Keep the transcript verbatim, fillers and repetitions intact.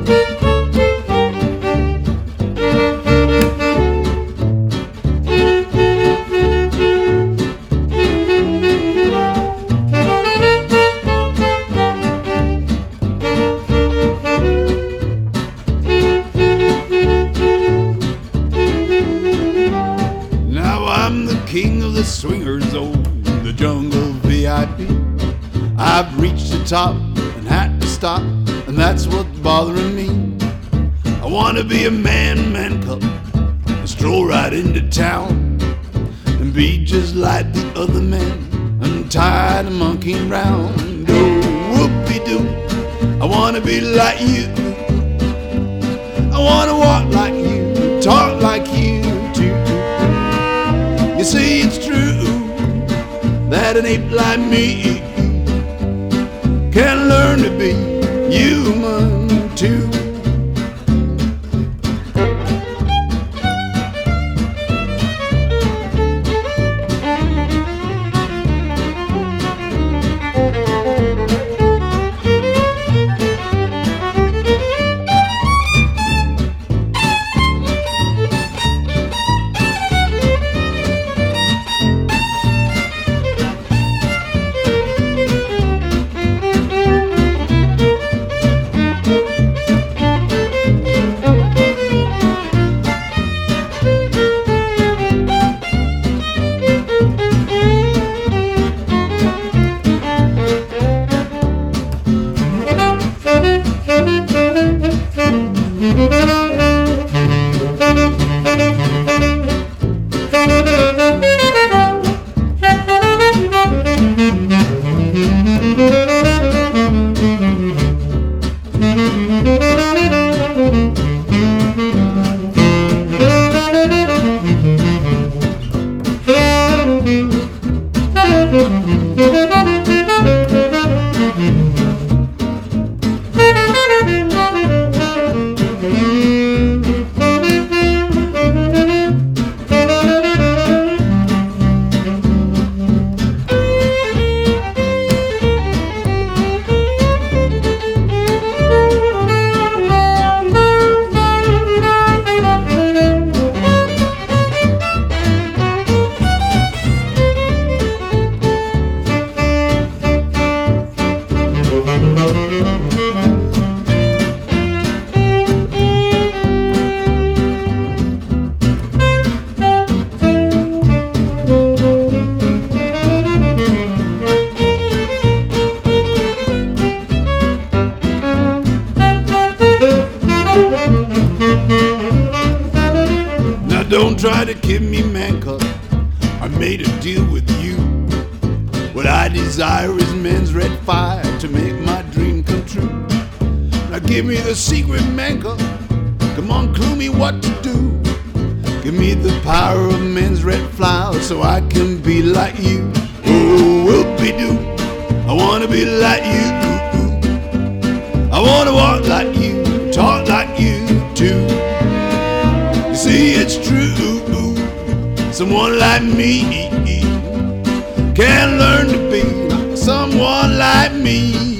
I'm the king of the swingers, oh, the jungle V I P. I've reached the top and had to stop, and that's what's bothering me. I want to be a man, man cub, and stroll right into town, and be just like the other men. I'm tired of monkeying round. Oh, whoopie-doo, I want to be like you. I want to walk like you, talk like you too. You see, it's true that an ape like me can learn to be human too. Now don't try to kid me, man, 'cause I made a deal with you. What I desire is men's red fire to make my dream come true. Now give me the secret, man, 'cause come on, clue me what to do. Give me the power of men's red flower so I can be like you. Oh, whoopie-doo, I wanna be like you. I wanna walk like you, talk like you too. You see, it's true, someone like me can learn to be like someone like me.